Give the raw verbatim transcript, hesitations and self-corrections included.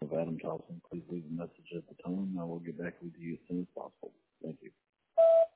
of Adam Johnson. Please leave a message at the tone. I will get back with you as soon as possible. Thank you.